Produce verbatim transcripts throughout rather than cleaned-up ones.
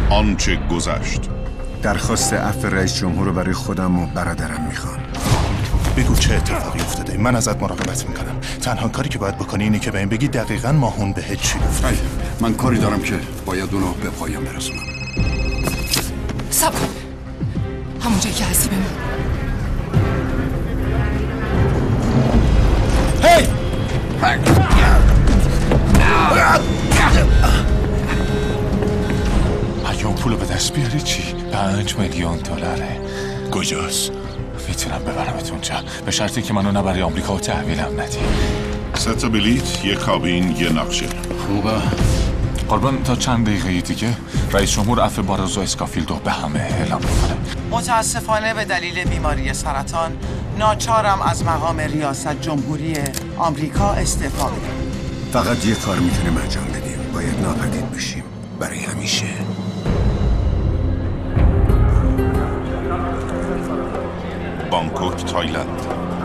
آنچه گذشت. درخواست عفو رئیس جمهور رو برای خودم و برادرم میخوام. بگو چه اتفاقی افتاده. من ازت مراقبت میکنم. تنها کاری که باید بکنی اینه که بهم بگی دقیقاً ماهون بهت چی گفت. من کاری دارم که باید اونو به پایان برسونم. صبر کن. همونجایی که هستی بمون. هی! اگه اون پولو به دست بیاری چی؟ پنج میلیون دلاره. کجاست؟ میتونم ببرمت اونجا به شرطی که منو نبری آمریکا و تحویلم ندی. سه تا بلیت، یه کابین، یه نقشه. خوبه. قربان تا چند دقیقه دیگه رئیس جمهور عفو بارز و اسکافیلد رو به همه اعلام میکنه. متاسفانه به دلیل بیماری سرطان ناچارم از مقام ریاست جمهوری آمریکا استعفا بدم. فقط یه کار میتونیم انجام بدیم. باید ناپدید بشیم برای همیشه. بانکوک، تایلند.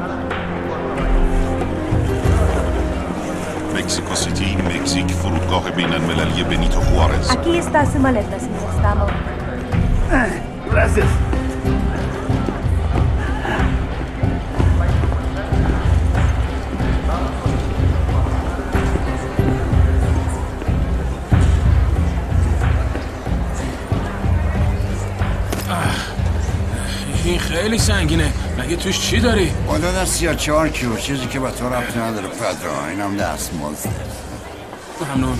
مکزیکو سیتی، مکزیک، فرودگاه بین المللی بنیتو خوارز. Aquí está su maleta, señor. Estamos. Gracias. این خیلی سنگینه. مگه توش چی داری؟ بالا در سی و چهار کیلو چیزی که به تو ربط نداره پدرا. اینم دست مزده. ممنون.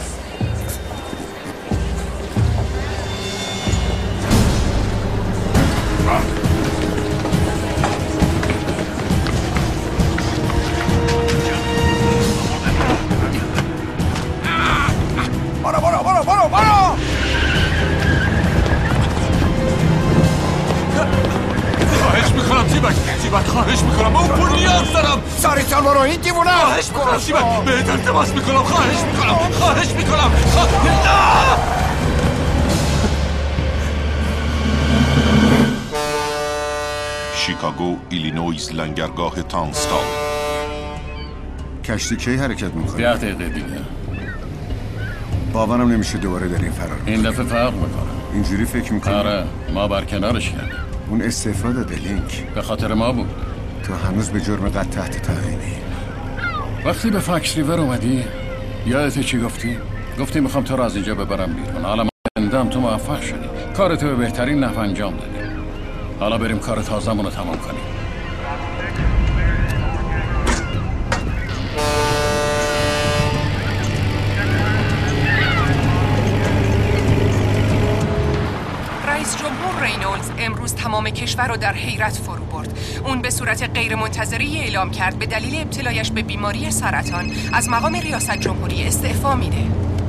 برو برو برو برو برو. خواهش میکنم تیبک تیبک خواهش میکنم اون پول نیاز دارم. ساری سال برو این دیوونه. خواهش میکنم تیبک بهت التماس میکنم. خواهش میکنم خواهش میکنم شیکاگو، ایلینویز، لنگرگاه تانستال. کشتی کی حرکت میکنه؟ ده دقیقه دیگه. باورم نمیشه دوباره در این فرار. این دفعه فرق میکنه. اینجوری فکر میکنی؟ آره ما برکنارش کردیم. اون استعفا داده لینک. به خاطر ما بود. تو هنوز به جرم قتل تحت تعقیبی. وقتی به فاکس ریور اومدی یادت چی گفتی؟ گفتی میخوام تو رو از اینجا ببرم بیرون. حالا من تو موفق شدی. کارتو به بهترین نحو انجام دادی. حالا بریم کار تازمون رو تمام کنیم. رئیس جمهور رینولدز امروز تمام کشور رو در حیرت فرو برد. اون به صورت غیرمنتظره اعلام کرد به دلیل ابتلایش به بیماری سرطان از مقام ریاست جمهوری استعفا میده.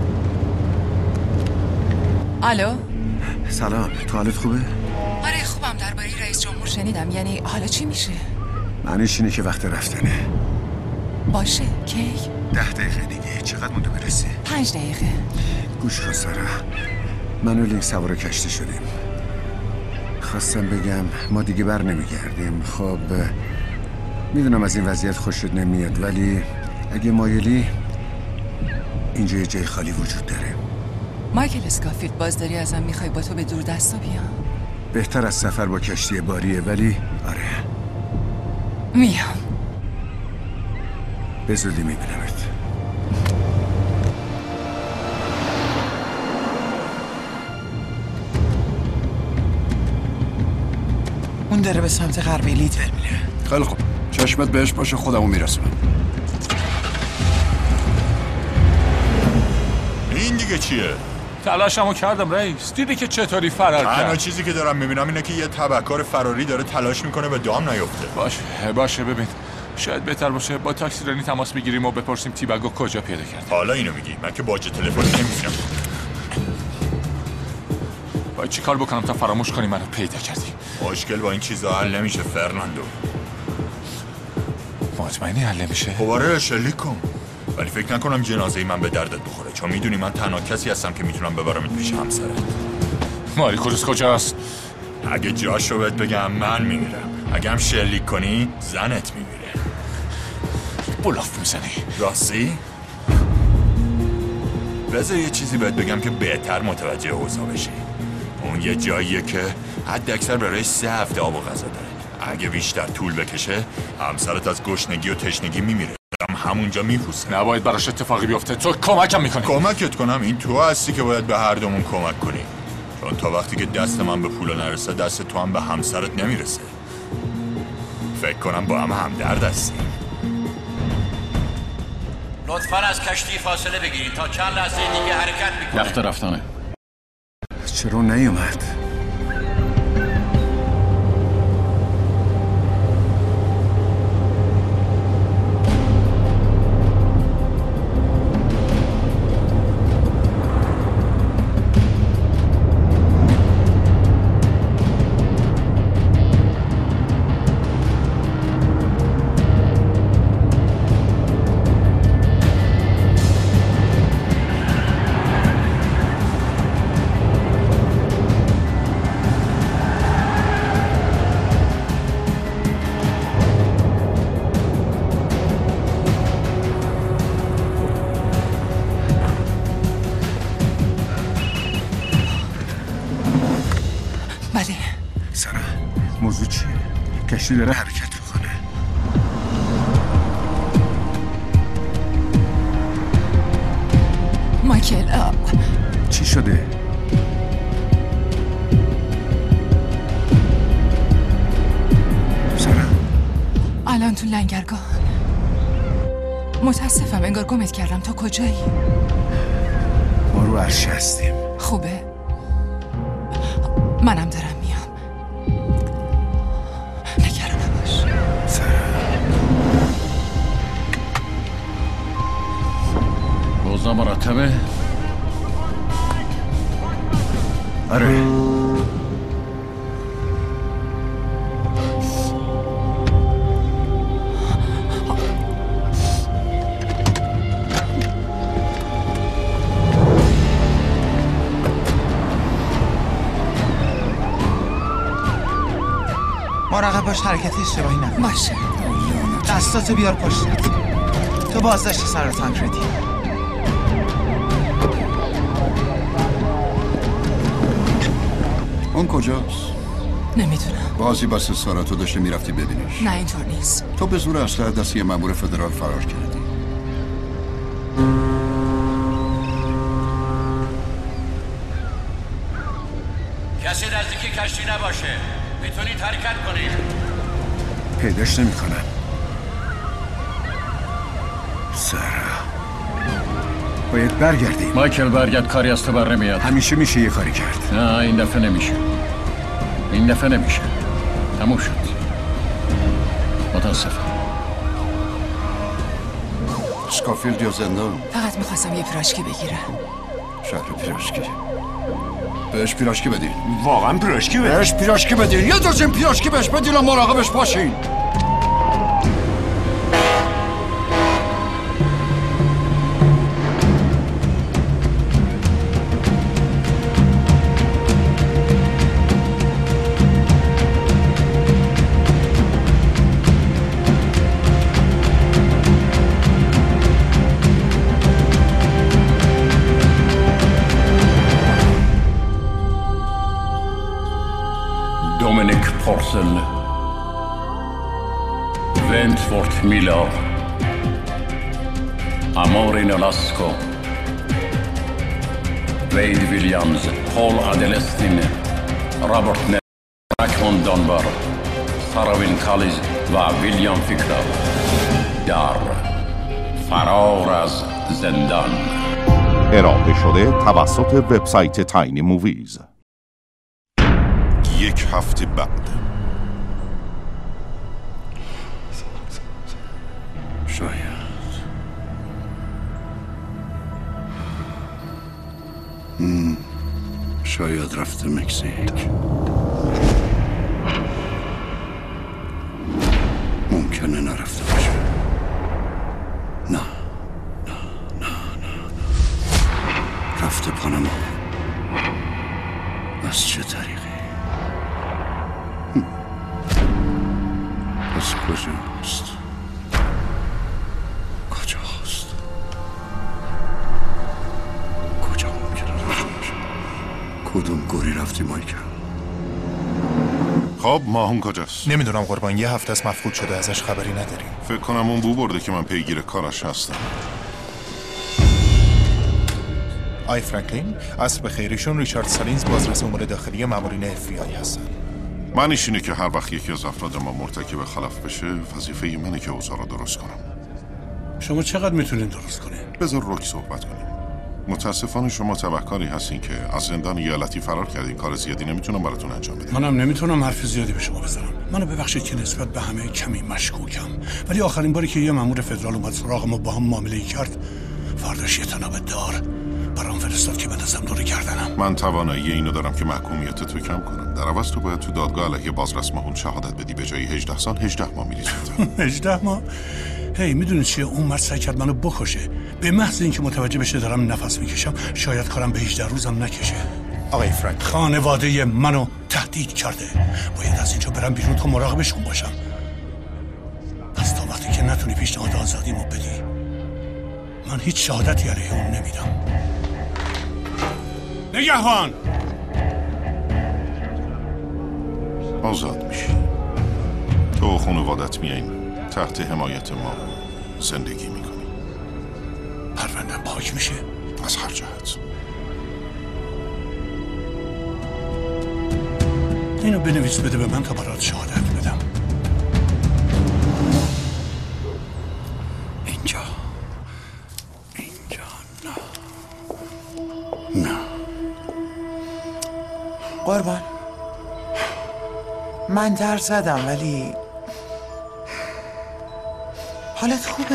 الو؟ سلام، تو حالت خوبه؟ آره خوبم. درباره رئیس جمهور شنیدم. یعنی حالا چی میشه؟ معنیش اینه که وقت رفتنه. باشه. کی؟ ده دقیقه دیگه. چقدر مونده برسی؟ پنج دقیقه. گوش کن سارا، من و لینک سوار کشتی شدیم. خواستم بگم ما دیگه بر نمیگردیم. خب میدونم از این وضعیت خوشت نمیاد، ولی اگه مایلی اینجا یه جای خالی وجود داره. مایکل اسکافیلد، باز داری ازم میخوای با تو به دور دستا بیام؟ بهتر از سفر با کشتی باریه، ولی آره میام. به زودی میبینمت. اون داره به سمت غربی لیدول میره. خیلی خوب. چشمت بهش باشه خودمو میرسونم. این دیگه چیه؟ تلاشمو کردم رئیس. دیدی که چطوری فرار کرد؟ تنها چیزی که دارم میبینم اینه که یه تبهکار فراری داره تلاش میکنه به دام نیفته. باشه باشه ببین شاید بهتر باشه با تاکسی رانی تماس بگیریم و بپرسیم تیبگو کجا پیدا کرد. حالا اینو میگی؟ من که باج تلفن نمیتونم. باید چی کار بکنم تا فراموش کنی منو پیدا کردی؟ مشکل با این چیزا حل نمیشه فرناندو. مطمئنی حل نمیشه؟ خب آره شلیک کن. ولی فکر نکنم جنازه من به دردت بخوره، چون میدونی من تنها کسی هستم که میتونم ببرمت پیش همسرت. ماری کروز کجاست؟ اگه جاشو بهت بگم من میمیرم. اگه هم شلیک کنی زنت میمیره. بلاف میزنی؟ راستی؟ بذار یه چیزی بهت بگم که بهتر متوجه اوضاع بشی. اون یه جاییه که حد اکثر برای سه هفته آب و غذا داره. اگه بیشتر طول بکشه همسرت از گشنگی و تشنگی میمیره. هم همونجا میپوسه. نباید براش اتفاقی بیفته. تو کمکم میکنی. کمکت کنم؟ این تو هستی که باید به هر دومون کمک کنی، چون تا وقتی که دست من به پول نرسه دست تو هم به همسرت نمیرسه. فکر کنم با هم همدرد هستیم. لطفاً از کشتی فاصله بگیرید تا چند لحظه دیگه حرکت میکنه. وقت رفتنه. چرا نیومد؟ موضوع چیه؟ کشتی داره حرکت میکنه. مایکل آه. چی شده؟ سارا الان تو لنگرگاه. متاسفم انگار گمت کردم. تا کجایی؟ ما رو عرشه هستیم. خوبه؟ منم دارم میام. نگران نباش. اوضاع مرتبه؟ آره. مراقب باش حرکت اشتباهی نکن. باشه. دستاتو بیار پشتت. تو بازداشت سر تانکردی. اون کجاست؟ نمیدونم. بازی بس سارا تو داشته میرفتی ببینیش. نه اینطور نیست. تو به زور اسلحه دست یه مأمور فدرال فرار کردی. کسی نزدیکی کشتی نباشه. میتونید حرکت کنید. پیداش نمی کنم. سارا باید برگردیم. مایکل برگرد، کاری از تو بر نمیاد. همیشه میشه یه کاری کرد. نه این دفعه نمیشه. این دفعه نمیشه. تموم شد. متاسفم. اسکافیلد یا زندان؟ فقط میخواستم یه پیراشکی بگیرم. شهر پیراشکی. بهش پیراشکی بدین. واقعا پیراشکی بدین؟ بهش پیراشکی بدین. یه درجن پیراشکی بهش بدین و مراقبش باشین. Dominic Porcel, Wentworth Miller, Amaury Nolasco, Wade Williams, Paul Adelestin, Robert Nell, Raquan Dunbar, Saravin Collins و ویلیام فیکر در فرار از زندان. ارائه شده توسط وبسایت تاینی موویز. یک هفته بعد. شاید مم. شاید رفته مکزیک. ممکنه نرفته باشه. نه نه نه نه رفته پاناما. از چه طریقی؟ از کجاست؟ کجاست؟ کجا ممکنه رفته باشه؟ کدوم گوری رفتی مایکل؟ خب ماهون کجاست؟ نمیدونم قربان، یه هفته از مفقود شده، ازش خبری نداریم. فکر کنم اون بو برده که من پیگیر کارش هستم. آی فرانکلین، عصر بخیرشون ریچارد سالینز بازرس امور داخلی مامورین اف بی آی هستن. معنیش اینه که هر وقت یکی از افراد ما مرتکب خلاف بشه، وظیفه منه که اوضاع رو درست کنم. شما چقدر میتونین درست کنین؟ بذار رک صحبت کنیم. متاسفانه شما تبهکاری هستین که از زندان ایالتی فرار کردین. کار زیادی نمیتونم براتون انجام بدم. منم نمیتونم حرف زیادی به شما بزنم. منو ببخشید که نسبت به همه کمی مشکوکم، ولی آخرین باری که یه مأمور فدرال اومد سراغ ما با هم معامله کرد، فرداش یه تناب دار برام فرستاد که بندازم دور گردنم. من توانایی اینو دارم که محکومیت تو کم کنم. در عوض تو باید تو دادگاه علیه بازرس ماهون شهادت بدی. به جای هجده سال هجده ماه می‌ریزید. هجده ماه؟ هی میدونید چیه؟ اون مرد سعی کرد منو بکشه. به محض اینکه متوجه بشه دارم نفس میکشم، شاید کارم به هجده روزم نکشه. آقای فرانک، خانواده منو تهدید کرده. باید از اینجا برم بیرون تا مراقبشون باشم. پس تا وقتی که نتونی پیشنهاد آزادیمو بدی، من هیچ شهادتی علیه اون نمیدم. نگهبان! آزاد میشی. تو و خانوادت میایین تحت حمایت ما زندگی میکنی. پروندم پاک میشه؟ از هر جهت. اینو بنویس بده به من تا برات شهادت بدم. اینجا اینجا نه نه قربان، من در زدم ولی حالت خوبه؟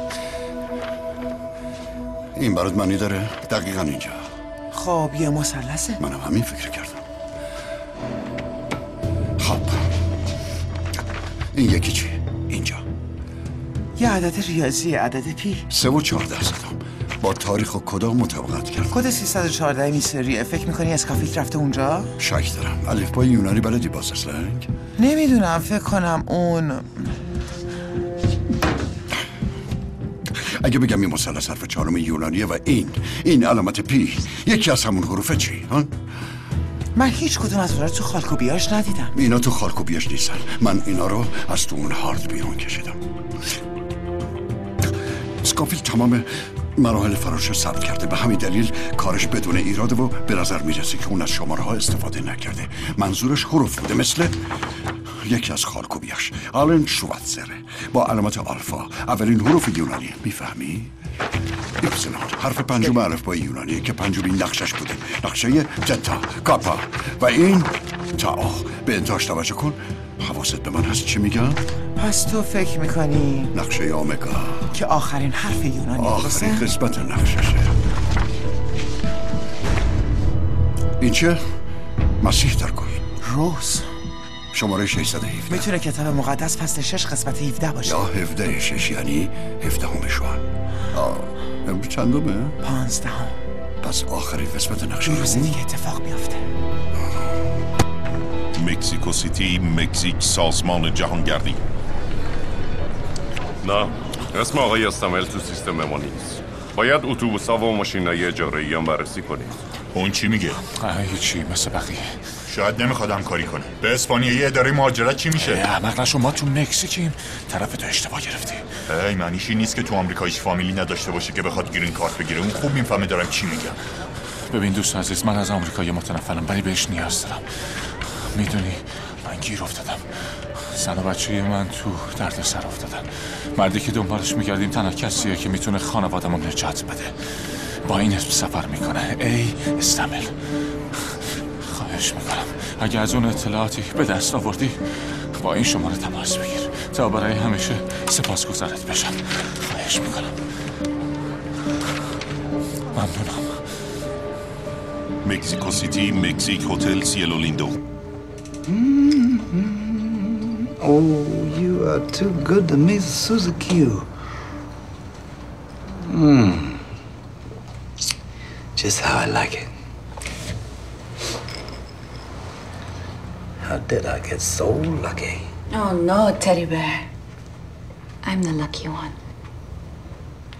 این برات معنی داره؟ دقیقا اینجا. خب یه مثلثه؟ منم همین فکر کردم. خب این یکی چی؟ اینجا یه عدد ریاضی، عدد پی. سه و چهارده صدام. با تاریخ و کدام مطابقت کرد؟ کد سیصد و چهارده میسریه. فکر میکنی اسکافیلد رفته اونجا؟ شک دارم. الفبای یونانی بلدی بازرسلنگ؟ نمیدونم، فکر کنم اون. اگه بگم این مثلث حرف چهارم یونانیه و این این علامت پی یکی از همون حروفه چی؟ ها؟ من هیچ کدوم از اونها رو تو خالکوبیاش ندیدم. اینا تو خالکوبیاش نیستن. من اینا رو از تو اون هارد بیرون کشیدم. اسکافیلد تمام مراحل فرارش ثبت کرده. به همین دلیل کارش بدون ایراده و به نظر میرسه که اون از شماره ها استفاده نکرده. منظورش حروف بوده، مثل یکی از خالکوبیاش آلن شواتزره با علامت آلفا، اولین حروف یونانی. میفهمی؟ ایپسیلون حرف پنجم الفبای یونانیه که پنجمین نقشش بوده. نقشه تتا کاپا و این تا. به انتهاش توجه کن. حواست به من هست چی میگم؟ پس تو فکر میکنی نقشه اومگا که آخرین حرف یونانی آخرین قسمت نقششه. این چه؟ مسیح در گل. روز شماره ششصد و هفده. میتونه کتاب مقدس فصل شش قسمت هفده باشه. یا هفده شش، یعنی هفده همه شوان. آه امروز چندمه؟ پانزده هم. پس آخرین قسمت نقشه روز دیگه اتفاق میافته. مکزیکو سیتی، مکزیک، سازمان جهانگردی. نه، اسم آقای استمل تو سیستم ما نیست. باید اتوبوس‌ها و ماشینای اجاره‌ای هم بررسی کنید. اون چی میگه؟ هیچی، مثل بقیه. شاید نمیخواد همکاری کنه. به اسپانیایی اداره مهاجرت چی میشه؟ احمق نشو، ما تو مکزیکیم. طرف تو اشتباه گرفتی. ای معنیش این نیست که تو آمریکا هیچ فامیلی نداشته باشه که بخواد گرین کارت بگیره. اون خوب میفهمه دارم چی میگم. ببین دوست عزیز، من از آمریکا یه متنفرم، ولی بهش نیاز دارم. میدونی من گیر افتادم. زن و بچه من تو درد سر افتادن. مردی که دنبالش میگردیم تنها کسیه که میتونه خانواده‌مو نجات بده. با این اسم سفر میکنه. ای استمل، خواهش میکنم اگه از اون اطلاعاتی به دست آوردی با این شماره تماس بگیر تا برای همیشه سپاسگزارت بشم. خواهش میکنم. ممنونم. مکزیکو سیتی، مکزیک، هتل سیلو لیندو. Oh, you are too good to miss Suzuki. Hmm. Just how I like it. How did I get so lucky? Oh no, Teddy Bear. I'm the lucky one.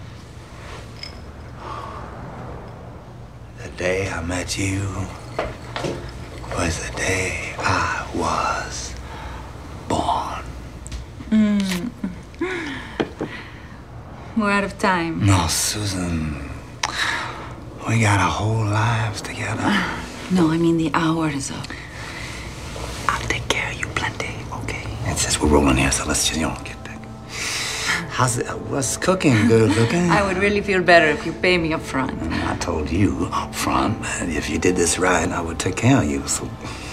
The day I met you, was the day I was born. Mm. We're out of time. No, Susan. We got our whole lives together. No, I mean the hour is up. I'll take care of you plenty, okay? And since we're rolling here, so let's just, you know, get back. How's it? What's cooking? Good looking? I would really feel better if you pay me up front. I told you up front, man, if you did this right, I would take care of you, so...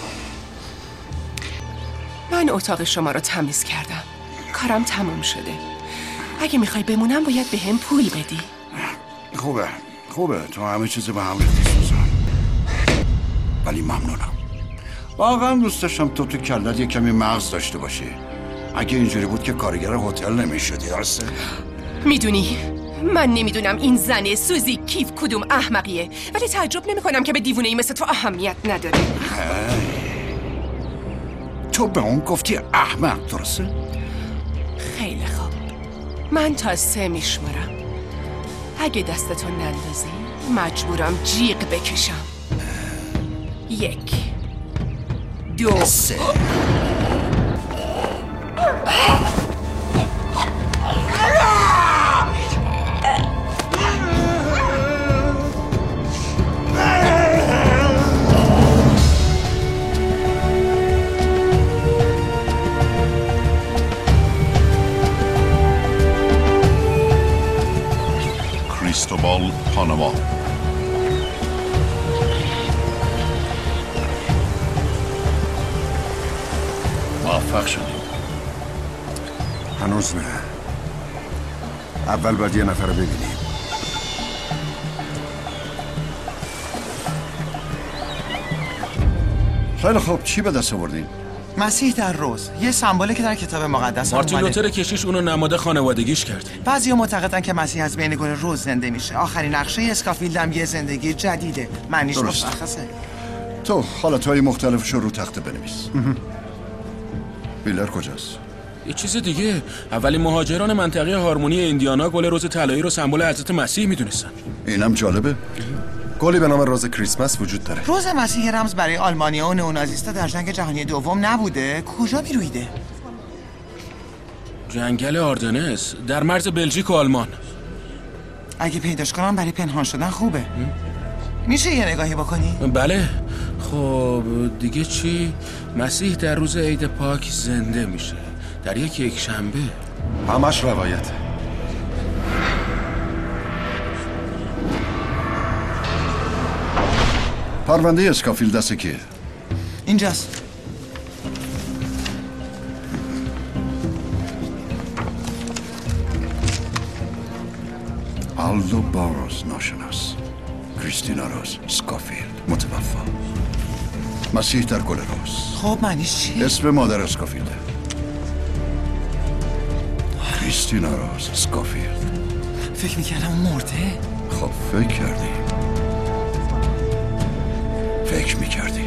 من اتاق شما رو تمیز کردم. کارم تموم شده. اگه میخوای بمونم باید به هم پول بدی. خوبه خوبه تو همه چیز به هم ریختی سوزان، ولی ممنونم. واقعا دوست داشتم تو تو کلت یه کمی مغز داشته باشی. اگه اینجوری بود که کارگر هتل نمیشدی، درسته؟ میدونی من نمیدونم این زنه سوزی کیف کدوم احمقیه، ولی تعجب نمیکنم که به دیوونه‌ای مثل تو اهمیت نداره. تو به اون گفتی احمق، درسته؟ خیلی خوب، من تا سه میشمارم. اگه دستتو نندازی مجبورم جیغ بکشم. یک، دو، سه. کریستوبال پاناما. موفق شدیم. هنوز نه. اول باید یه نفر رو ببینیم. خیلی خوب، چی به دست آوردین؟ مسیح در روز، یه سمبوله که در کتاب مقدس مارتین لوتر کشیش اونو نماد خانوادگیش کرد. بعضیا معتقدن که مسیح از بین گل روز زنده میشه. آخرین نقشه اسکافیلد هم یه زندگی جدیده. معنیش مشخصه. تو حالتهای مختلفش رو رو تخته بنویس. بیلر کجاست؟ یه چیز دیگه، اولین مهاجران منطقه هارمونی ایندیانا گل روز طلایی رو سمبل حضرت مسیح میدونستن. اینم جالبه. گلی به نام روز کریسمس وجود داره. روز مسیح رمز برای آلمانیا و نئونازیستا در جنگ جهانی دوم نبوده؟ کجا میرویده؟ جنگل آردنس در مرز بلژیک و آلمان. اگه پیداش کنم برای پنهان شدن خوبه. میشه یه نگاهی بکنی؟ بله. خب دیگه چی؟ مسیح در روز عید پاک زنده میشه در یک یک شنبه. همش روایته. پرونده اسکافیلد دست کیه؟ اینجاست. آلدو باروز ناشناس، کریستینا روز اسکافیلد متوفا، مسیح در گل روز. خب معنیش چی؟ اسم مادر اسکافیلده، کریستینا روز اسکافیلد. فکر میکردم مرده. خب فکر کردی فکر میکردی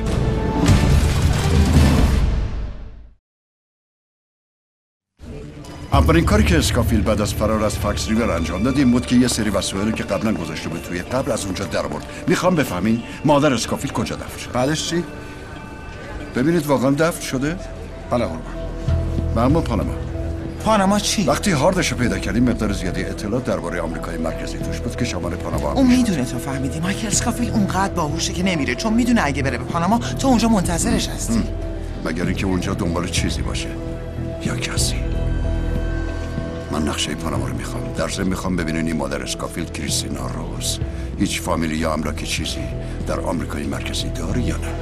اولین کاری که اسکافیلد بعد از فرار از فاکس ریور انجام داد این بود که یه سری وسایلی که قبلا گذاشته بود توی قبر از اونجا در آورد. میخوام بفهمین مادر اسکافیلد کجا دفن شده. بعدش چی؟ ببینید واقعا دفن شده؟ بله قربان. معما پاناما. پاناما چی؟ وقتی هاردش رو پیدا کردیم مقدار زیادی اطلاعات درباره آمریکای مرکزی توش بود که شمال پاناما هم اون میدونه تو فهمیدی. مایکل اسکافیلد اونقدر باهوشه که نمیره، چون میدونه اگه بره به پاناما تو اونجا منتظرش هستی. مگر اینکه اونجا دنبال چیزی باشه یا کسی. من نقشه پاناما رو میخوام. در ضمن میخوام ببینین این مادر اسکافیلد کریستینا روز هیچ فامیلی یا املاک چیزی در آمریکای مرکزی داره یا نه.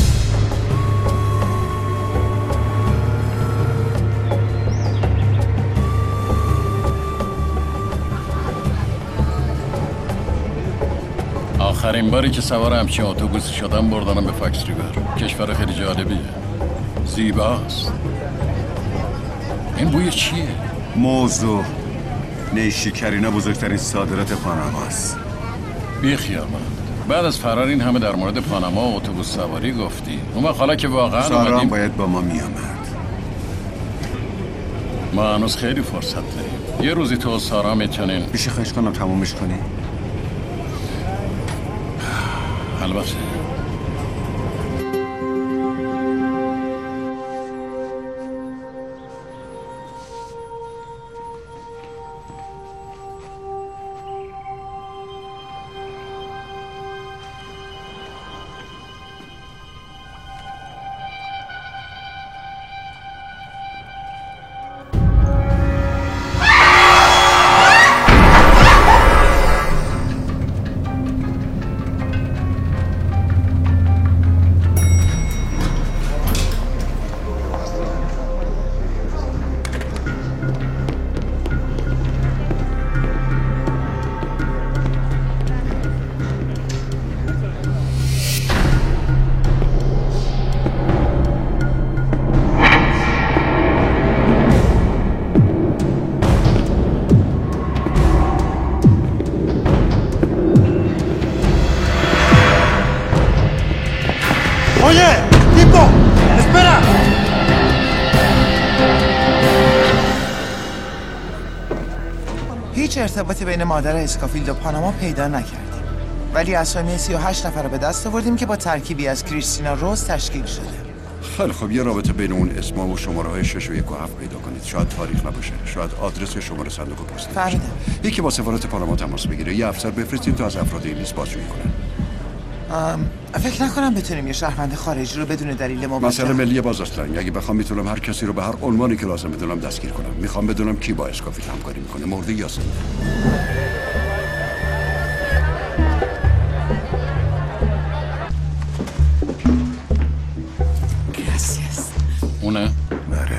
آخرین باری که سوار همچین اتوبوسی شدم بردنم به فاکس ریور. کشور خیلی جالبیه، زیباست. این بوی چیه؟ موضوع نیشکرینا بزرگترین صادرات پاناماست. بی خیال من. بعد از فرار این همه در مورد پاناما و اتوبوس سواری گفتی. اون وقت حالا که واقعا سارا اومدیم باید با ما میامد. ما هنوز خیلی فرصت داریم. یه روزی تو و سارا میتونین. میشه خواهش کنم تمومش کنی؟ البته Oye, tipo, espera. هیچ ارتباطی بین مادر اسکافیلد و پاناما پیدا نکردیم، ولی اسامی سی و هشت نفر رو به دست آوردیم که با ترکیبی از کریستینا روز تشکیل شده. خیلی خب، یه رابطه بین اون اسما و شماره های شش و یک و هفت پیدا کنید. شاید تاریخ نباشه، شاید آدرس یا شماره صندوق پستی باشه. فهمیدم. یکی با سفارت پاناما تماس بگیره، یه افسر بفرستید تا از افراد این لیست بازجویی کنه. فکر نکنم بتونیم یه شهروند خارجی رو بدون دلیل موجه. مسئله ملی بازرسانی. اگه بخوام میتونم هر کسی رو به هر عنوانی که لازم بدونم دستگیر کنم. میخوام بدونم کی با اسکافیلد همکاری میکنه، مرده یا زنده. اونه؟ بله.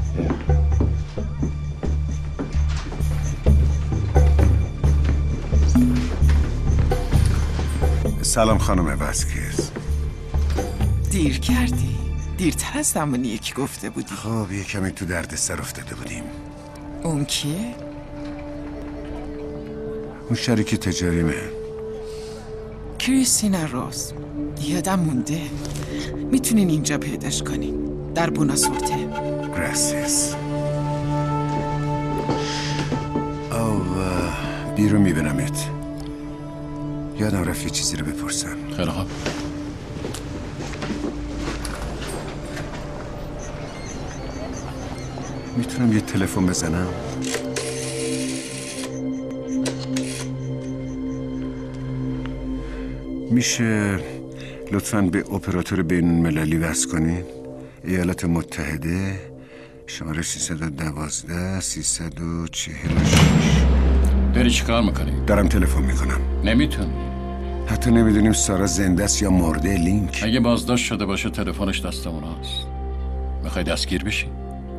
سلام خانم واسکز. دیر کردی. دیرتر از زمانی یکی گفته بودی. خب یه کمی تو درد سر افتاده بودیم. اون کیه؟ اون شریک تجاریمه. کریستینا روز. یادم مونده. میتونین اینجا پیداش کنین. در بوناسورته. گراسیس. او بیرون میبینمت. یادم رفت یه چیزی رو بپرسم. خیلی خوب. میتونم یه تلفن بزنم؟ میشه لطفاً به اپراتور بین المللی وصل کنین؟ ایالات متحده، شماره سیصد و دوازده سیصد و چهل و شش. داری چی کار میکنی؟ دارم تلفن میکنم. نمیتون. حتی نمیدونیم سارا زنده است یا مرده. لینک اگه بازداشت شده باشه تلفنش دستمون هست. میخوای دستگیر بشی؟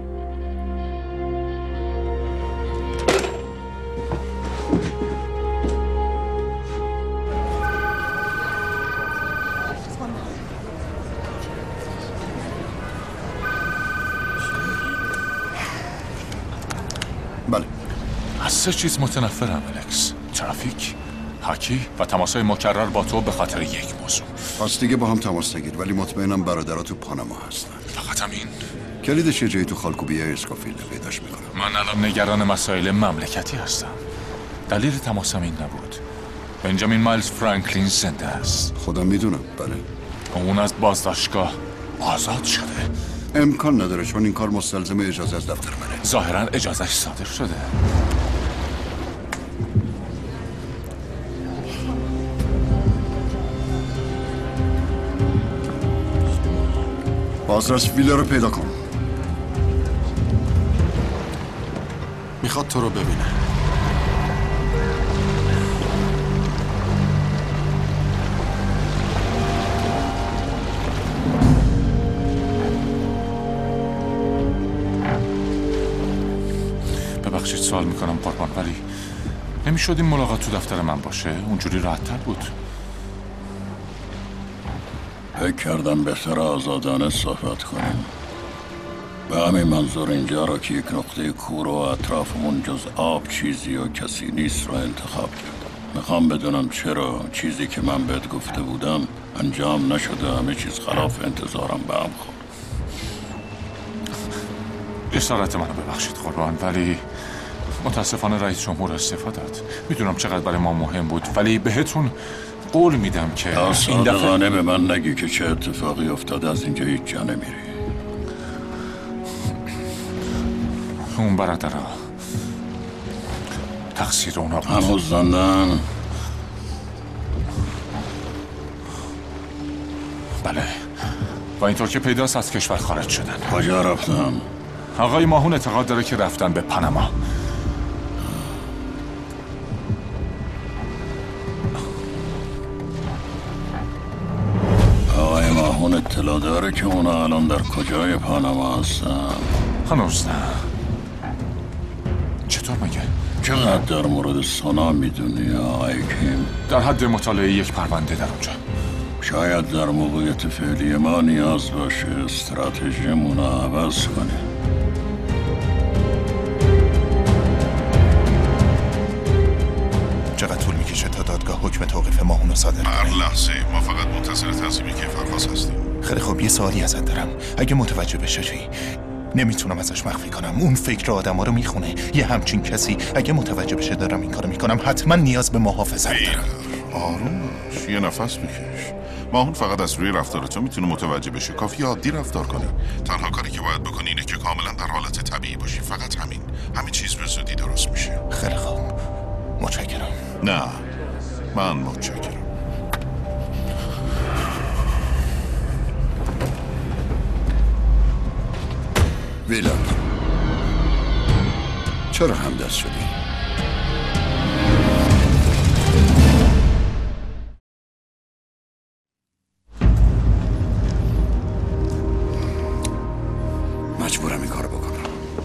بله. از سه چیز متنفرم الکس: ترافیک، هاکی و تماسهای مکرر با تو به خاطر یک موضوع. پس دیگه با هم تماس نگیر، ولی مطمئنم برادرها تو پاناما هستن. فقط همین؟ کلیدش یه جایی تو خالکوبیه اسکافیلد پیداش میکنم. من الان نگران مسائل مملکتی هستم. دلیل تماسم این نبود. بنجامین مایلز فرانکلین زنده است. خودم میدونم. بله. اون از بازداشتگاه آزاد شده. امکان نداره، چون این کار مستلزم اجازه از دفتر منه. ظاهرا اجازهش صادر شده. بازرس ویله رو پیدا کن. میخواد تو رو ببینه. ببخشید سوال میکنم قربان، ولی نمیشد این ملاقات تو دفتر من باشه؟ اونجوری راحت‌تر بود. فکر کردم بهتر آزادانه صحبت کنیم. به همین منظور اینجا را که یک نقطه کور و اطرافمون جز آب چیزی و کسی نیست رو انتخاب کردم. میخوام بدونم چرا چیزی که من بهت گفته بودم انجام نشده. همه چیز خلاف انتظارم به هم خورد. جسارت منو ببخشید قربان، ولی متاسفانه رئیس جمهور استعفا داد. میدونم چقدر برای ما مهم بود، ولی بهتون قول میدم که این صادقانه به من نگی که چه اتفاقی افتاده. از اینجا هیچ جا نمیری. اون برادرها تقصیر اونا بود. هنوز زندن؟ بله، و اینطور که پیداست از کشور خارج شدن. کجا رفتن؟ آقای ماهون اعتقاد داره که رفتن به پاناما. آقای ماهون اطلاع داره که اونا الان در کجای پاناما هستن؟ هنوز نه. چطور مگه؟ چقدر در مورد سونا میدونی آقای کیم؟ در حد مطالعه یک پرونده در اونجا. شاید در موقعیت فعلی ما نیاز باشه استراتژیمون رو عوض کنیم. چقدر طول میکشه تا دادگاه حکم توقیف ماهون رو صادر کنه؟ هر لحظه. ما فقط منتظر تصمیمی کیفرخواست هستیم. خیلی خوب، یه سوالی ازت دارم. اگه متوجه بشه چی؟ نمیتونم ازش مخفی کنم. اون فکر آدم ها رو میخونه. یه همچین کسی اگه متوجه بشه دارم این کارو میکنم حتما نیاز به محافظت دارم. آروم باش، یه نفس بکش. ماهون فقط از روی رفتار تو میتونه متوجه بشه. کافی عادی رفتار کنی. تنها کاری که باید بکنی اینه که کاملا در حالت طبیعی باشی. فقط همین. همین چیز به زودی درست میشه. خیلی خوب، متشکرم. نه، من متشکرم. ویلند، چرا همدست شدی؟ مجبورم این کارو بکنم.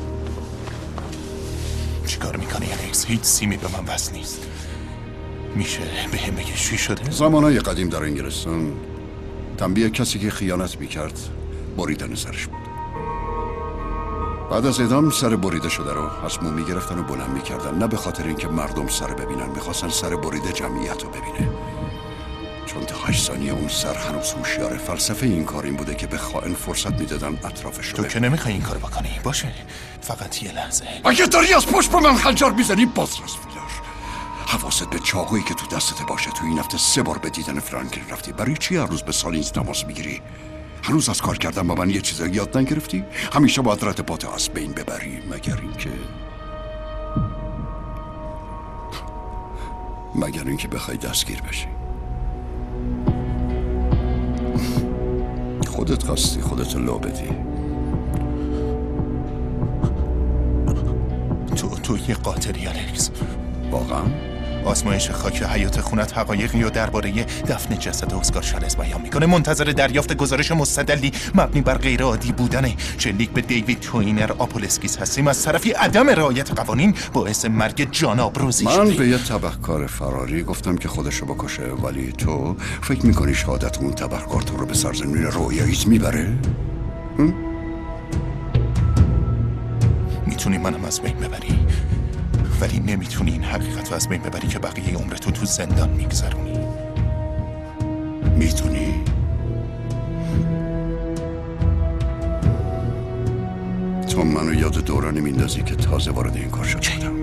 چی کار میکنی الکس؟ هیچ سیمی به من وصل نیست. میشه به هم بگه چی شده؟ زمانهای قدیم در انگلستان تنبیه کسی که خیانت میکرد بریدن سرش بود. بعد از اعدام سر بریده شده رو از مو میگرفتن و بلند میکردن، نه به خاطر اینکه مردم سر ببینن، میخواستن سر بریده جمعیت رو ببینه. چون تا هشت ثانیه اون سر هنوز هوشیاره. فلسفه این کار این بوده که به خائن فرصت میدادن اطرافش رو. تو که نمیخوای این کار بکنی. باشه، فقط یه لحظه. اگه داری از پشت به من خنجر میزنی باز راست ویلر. حواست به چاقویی که تو دستت باشه. تو این هفته سه بار به دیدن فرانکلین رفتی. برای چی هر روز به سالینز تماس میگیری؟ هنوز از کار کردن با من یه چیز یاد نگرفتی؟ همیشه باید رتبات از بین ببری، مگر اینکه مگر اینکه بخوای دستگیر بشی. خودت خواستی خودت لو بدی. تو تو یه قاتلی الکس. واقعا؟ آزمایش خاک حیات خونت حقایقی و درباره دفن جسد اسکار شالز بیان میکنه. منتظر دریافت گزارش مستدلی مبنی بر غیر عادی بودن شلیک به دیوید توینر آپولسکیس هستیم. از طرفی عدم رعایت قوانین باعث مرگ جان آبروزی شده. من به یه تبهکار فراری گفتم که خودشو بکشه، ولی تو فکر میکنی شهادت اون تبهکار تو رو به سرزمین رویاییت میبره؟ میتونی منم از بین ببری، ولی نمیتونی این حقیقت رو از بین ببری که بقیه عمرتو تو زندان میگذرونی. میتونی؟ تو منو یاد دورانی میندازی که تازه وارد این کار شدم.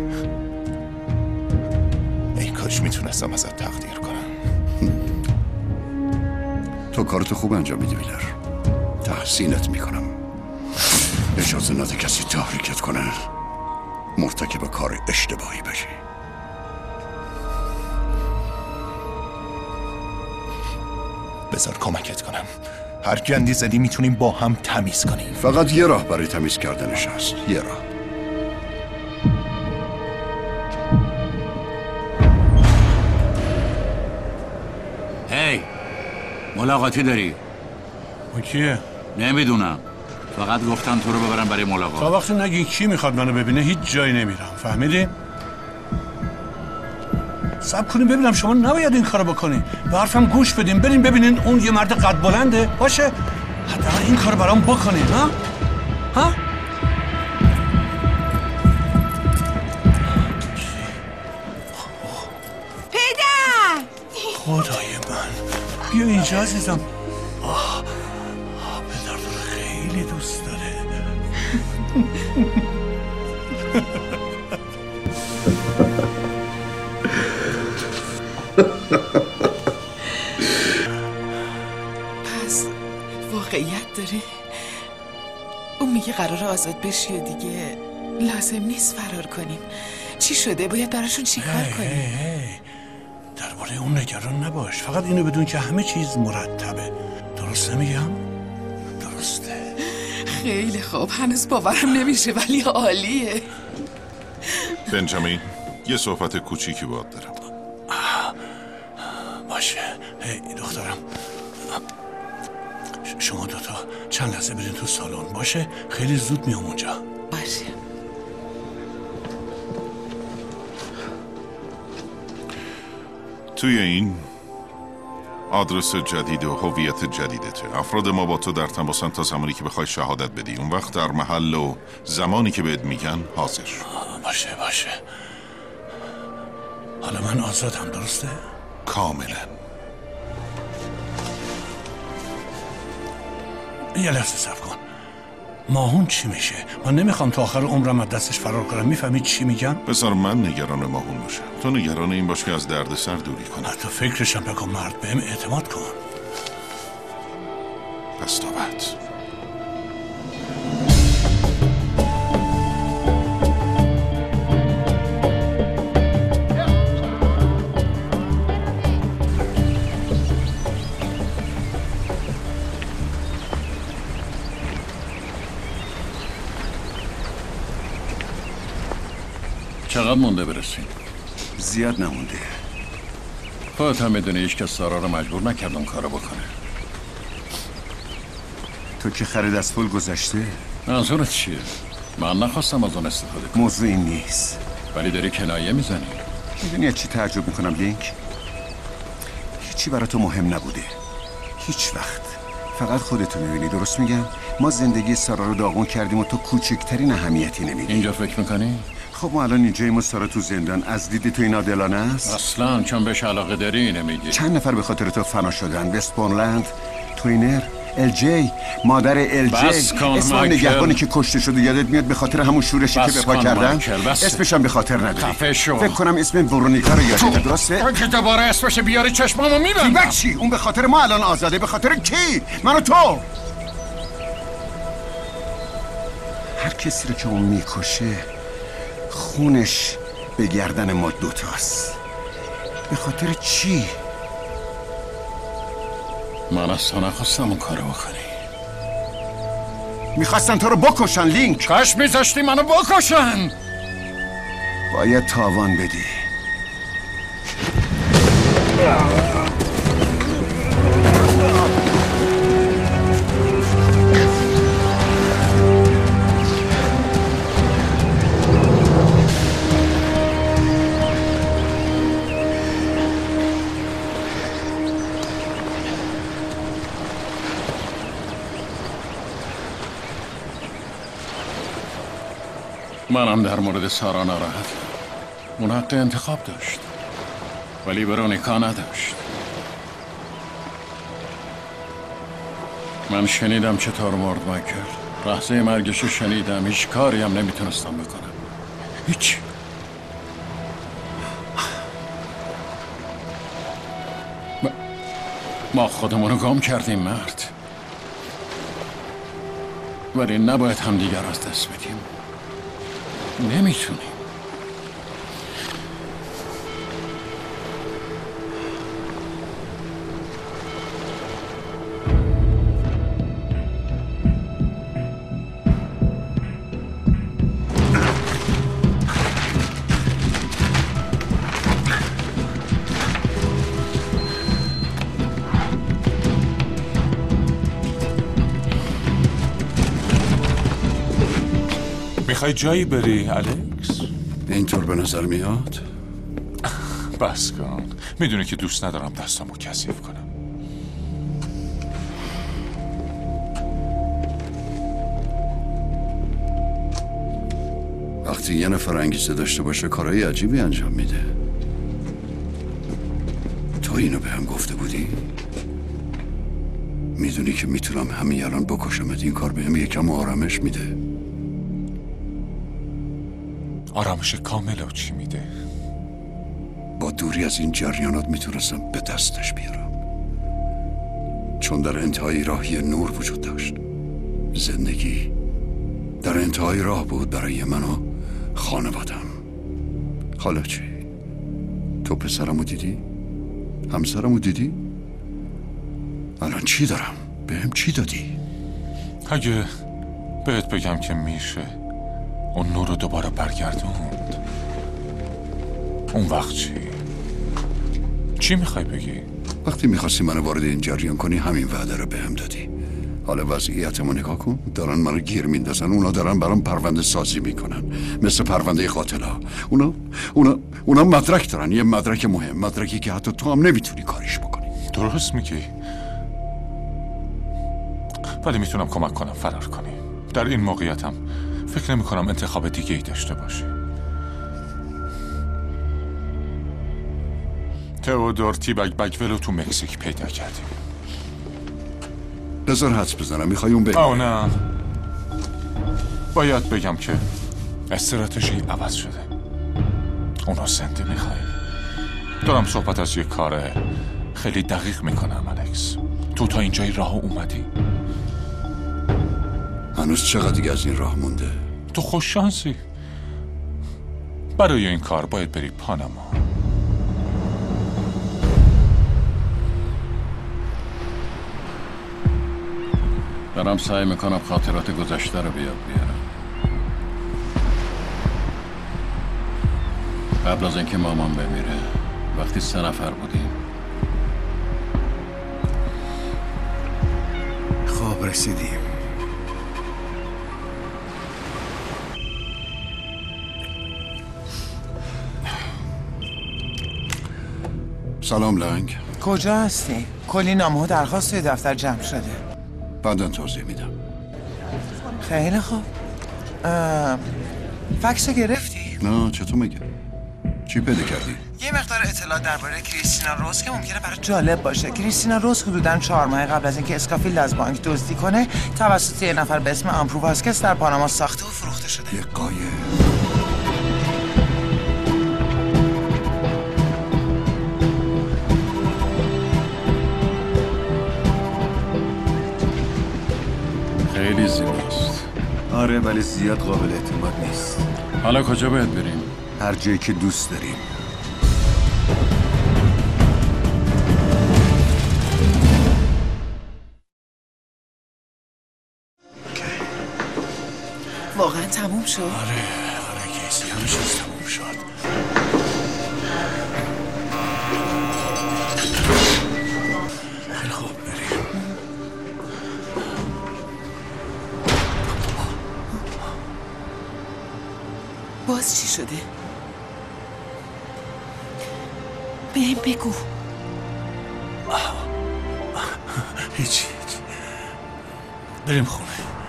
ای کاش میتونستم ازت تقدیر کنم. تو کارتو خوب انجام میدی ویلر. تحسینت میکنم. اجازه نده کسی تحریکت کنه مرتکب کار اشتباهی بشی. بذار کمکت کنم. هر گندی زدی میتونیم با هم تمیز کنیم. فقط یه راه برای تمیز کردنش هست. یه راه. هی ملاقاتی داری؟ با کیه؟ نمیدونم، فقط گفتن تو رو ببرم برای ملاقات. تا وقتی نگی کی میخواد منو ببینه هیچ جایی نمیرم. فهمیدی؟ صبر کنیم ببینم. شما نباید این کارو بکنی. به حرفم گوش بدین. بریم ببینین اون یه مرد قد بلنده باشه. حداقل این کارو برام بکنین. ها؟ ها؟ پدر! خدای من، بیا اینجا عزیزم. آه پدر تو رو خیلی دوست داره. پس واقعیت داره؟ اون میگه قرار آزاد بشی و دیگه لازم نیست فرار کنیم. چی شده؟ باید براشون چی کار کنیم؟ هی هی. درباره اون نگران نباش. فقط اینو بدون که همه چیز مرتبه. درست نمیگم؟ درسته. خیلی خوب. هنوز باورم نمیشه ولی عالیه. بنجامین، یه صحبت کوچیکی باهات دارم. باشه. هی دخترم، شما دوتا چند لحظه برین تو سالن. باشه؟ خیلی زود میام اونجا. باشه. توی این آدرس جدید و هویت جدیدته. افراد ما با تو در تماسن تا زمانی که بخوای شهادت بدی. اون وقت در محل و زمانی که بهت میگن حاضر. باشه باشه. حالا من آزادم، درسته؟ کاملا. یه لحظه صبر کن. ماهون چی میشه؟ من نمیخوام تا آخر عمرم از دستش فرار کنم. میفهمید چی میگم؟ بذار من نگران ماهون باشم، تو نگران این باش که از درد سر دوری کنم. حتی فکرشم بکن مرد، بهم اعتماد کن. پس تا بعد. چقدر مونده برسیم؟ زیاد نمونده. خودت هم میدونی هیچ کس سارا رو مجبور نکرد اون کارو بکنه. تو که خرید از پول گذشته؟ منظورت چیه؟ من نخواستم از اون استفاده کنم. موضوع این نیست. ولی داری کنایه میزنی. میدونی از چی تعجب میکنم لینک؟ هیچی برای تو مهم نبوده. هیچ وقت. فقط خودتو میبینی. درست میگم؟ ما زندگی سارا رو داغون کردیم و تو کوچکترین اهمیتی نمیدی. اینجا فکر میکنی؟ خب ما الان اینجاییم و سارا تو زندان. از دید تو این عادلانه است؟ اصلا چون بهش علاقه داری نمیگی. چند نفر به خاطر تو فنا شدن؟ وستبورنلند، توینر، ال جی، مادر ال جی، اسم نگهبانی که کشته شده یادت میاد به خاطر همون شورشی که به پا کردن؟ اسمش هم به خاطر نداری. خفه شو. فکر کنم اسم ورونیکا رو یادت درسته؟ تو که دوباره اسمش بیاری چشمامو میبندم. دیگه چی؟ اون به خاطر ما الان آزاده. به خاطر کی؟ من و تو. هر کسی رو که اون میکشه خونش به گردن ما دوتاست. به خاطر چی؟ من اصلا نخواستم اون کارو بکنی. میخواستن تو رو بکشن لینک. کاش میذاشتی منو بکشن. باید تاوان بدی. منم در مورد سارا ناراحتم. اون حق انتخاب داشت ولی ورونیکا نداشت. من شنیدم چطور مرد مایکل. لحظه مرگشو شنیدم. هیچ کاری هم نمیتونستم بکنم. هیچ. ما خودمونو گم کردیم مرد. ولی نباید هم دیگر از دست بدیم. نمیتونیم. میخوای جایی بری الکس؟ اینطور به نظر میاد؟ بس کن. میدونی که دوست ندارم دستامو کثیف کنم. وقتی یه نفر انگیزه داشته باشه کارهای عجیبی انجام میده. تو اینو به هم گفته بودی؟ میدونی که میتونم همین الان بکشمت. این کار بهم یکم آرامش میده. آرامش کامل و چی میده؟ با دوری از این جریانات میتونستم به دستش بیارم. چون در انتهای راه یه نور وجود داشت. زندگی در انتهای راه بود برای من و خانوادم. حالا چی؟ تو پسرمو دیدی؟ همسرمو دیدی؟ الان چی دارم؟ بهم چی دادی؟ اگه بهت بگم که میشه اون نور رو دوباره برگردوند، اون وقت چی؟ چی میخوای بگی؟ وقتی میخواستی منو وارد این جریان کنی همین وعده رو بهم دادی. حالا وضعیتمو نگاه کن. دارن منو گیر میندازن. اونا دارن برام پرونده سازی میکنن مثل پرونده قاتلا. اونا اونا اونا مدرک دارن. یه مدرک مهم. مدرکی که حتی تو هم نمیتونی کاریش بکنی. درست میگی. ولی میتونم کمک کنم فرار کنی. در این موقعیتم فکر نمی کنم انتخاب دیگه ای داشته باشی. تئودور تیبک بگولو تو مکزیک پیدا کردیم. بذار حدس بزنم. میخوای اون بگی؟ آه نه، باید بگم که استراتژی عوض شده. اونو زنده میخوای. دارم صحبت از یه کار خیلی دقیق میکنم الکس. تو تا اینجای راه اومدی. هنوز چقدر دیگه از این راه مونده؟ تو خوش شانسی. برای این کار باید بری پاناما. دارم سعی میکنم خاطرات گذشته رو بیاد بیارم. قبل از اینکه مامان بمیره، وقتی سه نفر بودیم. خب رسیدیم. سلام لنگ. کجا هستی؟ کلی نامه و درخواست توی دفتر جمع شده. بعداً توضیح میدم. خیلی خوب. فکس گرفتی؟ نه، چطور میگه؟ چی پیدا کردی؟ یه مقدار اطلاع درباره کریستینا روز که ممکنه برای جالب باشه. کریستینا روز حدوداً چهار ماه قبل از اینکه اسکافیلد از بانک دزدی کنه، توسط یه نفر به اسم آمپرو واسکس در پاناما ساخته و فروخته شده. یه قایه. خیلی زیباست. آره ولی زیاد قابل اعتماد نیست. حالا کجا باید بریم؟ هر جایی که دوست داریم. واقعا تموم شد؟ آره آره کیسی همه چیز تموم شد. خیلی خوب بریم. باز چی شده؟ بهم بگو. هیچی بریم خونه.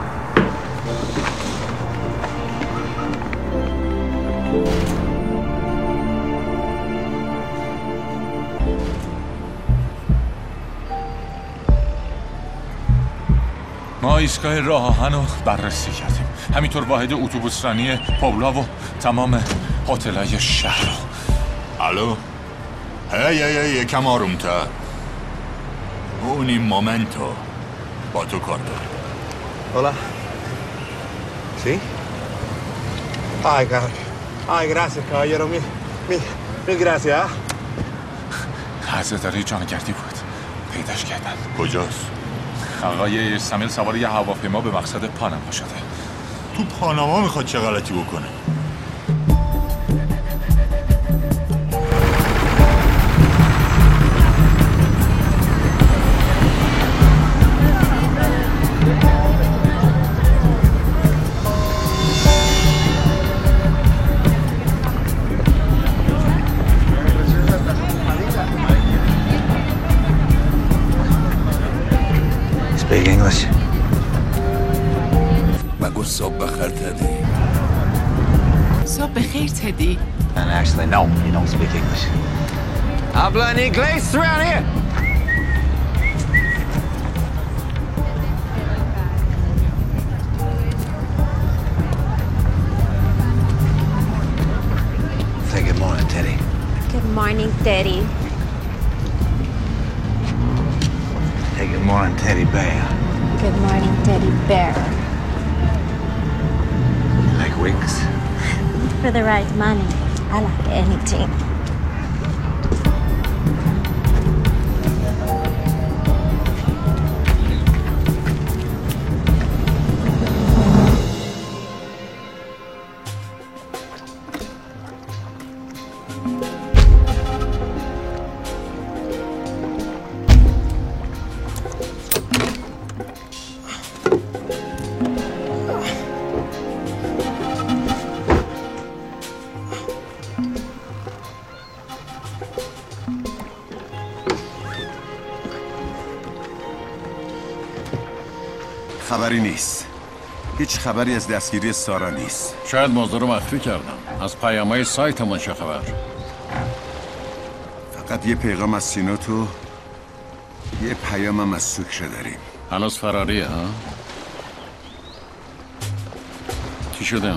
ما ایستگاه راه آهن رو بررسی کردیم. همینطور واحد اتوبوس رانی پولا و تمام هتل‌های شهر. الو هی هی هی یکم آرومتر. اون این مومنتو با تو کار داره. Hola. ¿Sí? Ay, car... Ay, gracias, caballero. Mil, mil, mil gracias. خزه‌داری جانگردی بود. پیداش کردن. کجاست؟ آقای سمیل سوار یه هواپیما به مقصد پاناما شده. تو پاناما میخواد چه غلطی بکنه؟ Speak English. بگو صبح بخیر تدی. صبح بخیر تدی. And actually, no, you don't speak English. Habla en inglés around here. Say good morning, Teddy. Good morning, Teddy. Hey, good morning, Teddy Bear. Good morning, Teddy Bear. You like wings? For the right money, I like anything. خبری نیست. هیچ خبری از دستگیری سارا نیست. شاید موضوع رو مخفی کردم. از پیام‌های سایتمون چه خبر؟ فقط یه پیغام از سینوتو، یه پیامم از سوکره داریم. هنوز فراریه ها؟ چی شده؟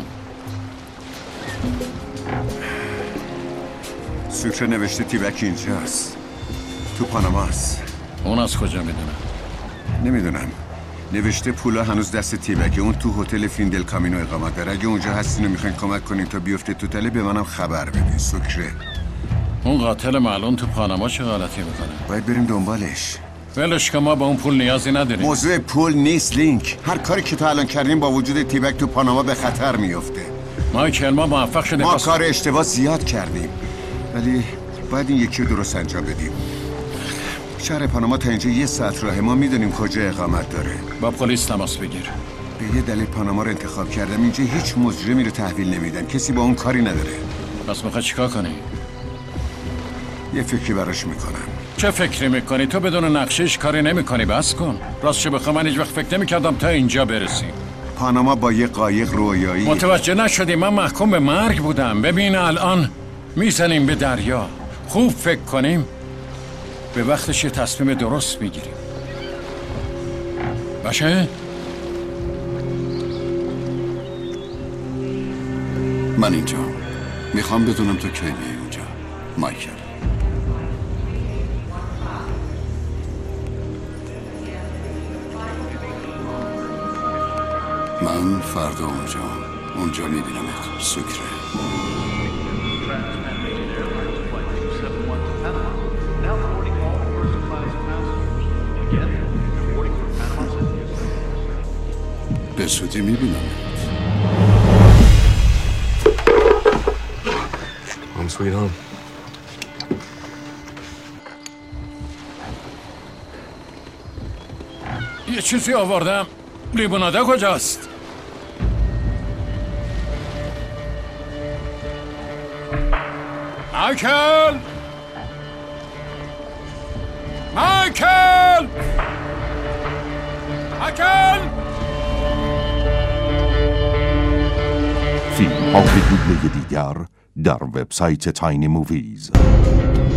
سوکره نوشته تیبک اینجاست، تو پاناماست. اون از کجا میدونه؟ نمیدونم. نوشته پولا هنوز دست تیبکه. اون تو هتل فیندل کامینو اقامت داره. اگه اونجا هستین و میخواین کمک کنین تا بیفته تو تله، به منم خبر بدین. سوکره. اون قاتل معلوم تو پاناما چه غلطی میکنه؟ باید بریم دنبالش. ولش که ما به اون پول نیازی نداریم. موضوع پول نیست لینک. هر کاری که تا الان کردیم با وجود تیبک تو پاناما به خطر میفته. مایکل ما موفق شدیم. ما کار اشتباه زیاد کردیم، ولی باید این یکی رو درست انجام بدیم. شهر پاناما تا اینجا یه ساعت راه. ما میدونیم کجا اقامت داره. با پلیس تماس بگیر. به یه دلیل پاناما رو انتخاب کردم. اینجا هیچ مجرمی رو تحویل نمیدن. کسی با اون کاری نداره. پس میخوای چیکار کنی؟ یه فکری براش میکنم. چه فکری میکنی؟ تو بدون نقشهش کاری نمیکنی. بس کن. راستش بخوام من هیچ وقت فکر نمیکردم تا اینجا برسیم. پاناما با یه قایق رویایی. متوجه نشدی؟ من محکوم به مرگ بودم. ببین الان میزنیم به دریا. خوب فکر کنیم به وقتش یه تصمیم درست میگیریم. باشه؟ من اینجا میخوام بدونم تو کی میای اونجا مایکل. من فردا اونجا اونجا میبینمت سوکره. به سودی میبینم. Home sweet home. یه چیزی آوردم. لیموناده کجاست؟ مایکل! مایکل! مایکل! فیلم ها به دوبله دیگر در وبسایت تاینی موویز.